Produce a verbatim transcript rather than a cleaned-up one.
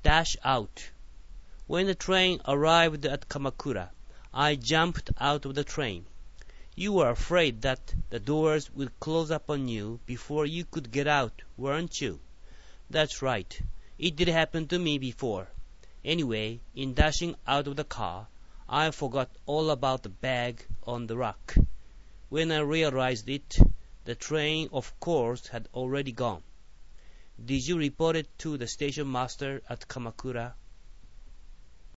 dash out. When the train arrived at Kamakura, I jumped out of the train. You were afraid that the doors would close upon you before you could get out, weren't you? That's right. It did happen to me before. Anyway, in dashing out of the car, I forgot all about the bag on the rack. When I realized it, the train, of course, had already gone. Did you report it to the station master at Kamakura?